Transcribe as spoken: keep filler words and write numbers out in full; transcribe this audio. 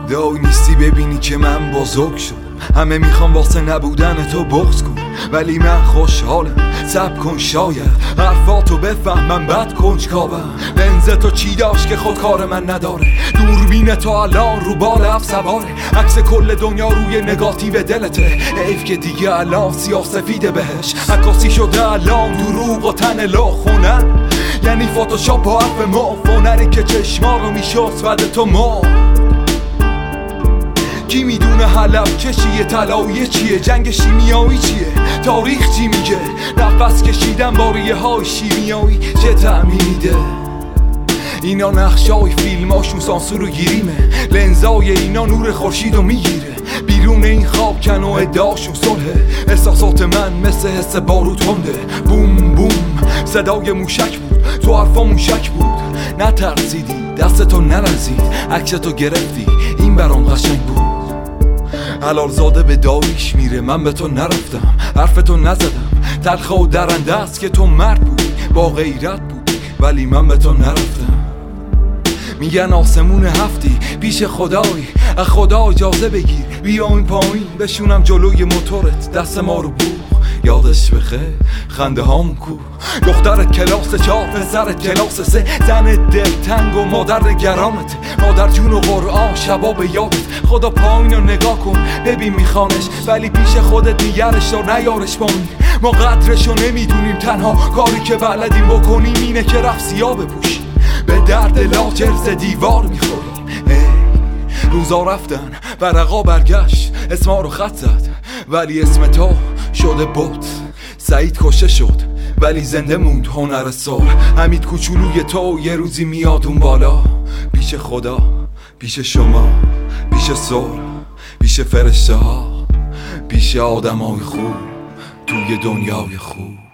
دایی نیستی ببینی که من بزرگ شدم. همه میخوام واسه نبودن تو بغض کنم، ولی من خوشحالم. صبر کن شاید حرفاتو بفهمم، بد کنجکاوم. لنز تو چی داشت که خود کار من نداره؟ دوربین تو الان رو بال اف سواره. عکس کل دنیا روی نگاتیو دلته. حیف که دیگه الان سیاه سفیده بهش. عکاسی شده الان دروغ و تن لاخونن، یعنی فوتوشاپ با حرف ما. فونری که چشما رو میشست ود تو ما. کی میدونه حلب کشیه، طلایه چیه، جنگ شیمیایی چیه، تاریخ چی میگه. نفس کشیدن باریه های شیمیایی چه طعمی میده. اینا نقشای فیلماشون سانسور و گیریمه. لنزای اینا نور خورشیدو میگیره. بیرون این خواب کن و ادعاشون صلحه. احساسات من مثل حس بارود تنده. بوم بوم صدای موشک بود، تو حرفا موشک بود. نترسیدی دستتو نرزید، عکستو گرفتی، این برام قشنگ بود. حلال زاده به داریش میره، من به تو نرفتم، حرفتو نزدم. تلخه و درنده است که تو مرد بودی، با غیرت بودی، ولی من به تو نرفتم. میگن آسمون هفتی پیش خدایی، از خدا اجازه بگیر بیا این پایین بشونم جلوی موتورت. دست ما رو بوخ یادش بخیر خنده هامون کو. دخترت کلاس چهار، پسرت کلاس سه. زن دلتنگ و مادر نگرانت، مادر جون و قرآن شبا به یادت. خدا پایین رو نگاه کن ببین میخوانش، ولی پیش خودت نگرش دار نیارش بانی. ما قدرشو نمیدونیم، تنها کاری که بلدیم بکنیم اینه که رفت سیاه بپوشیم. به درد لاجرز دیوار میخوریم. ای روزا رفتن ورقا برگشت، اسما رو خط زد ولی اسم تو شده بوت. سعید کشته شد ولی زنده موند هنر سال. حمید کوچولوی تو یه روزی میاد اون بالا. پیش خدا، پیش شما، پیش صلح، پیش فرشته ها، پیش آدمای خوب توی دنیای خوب.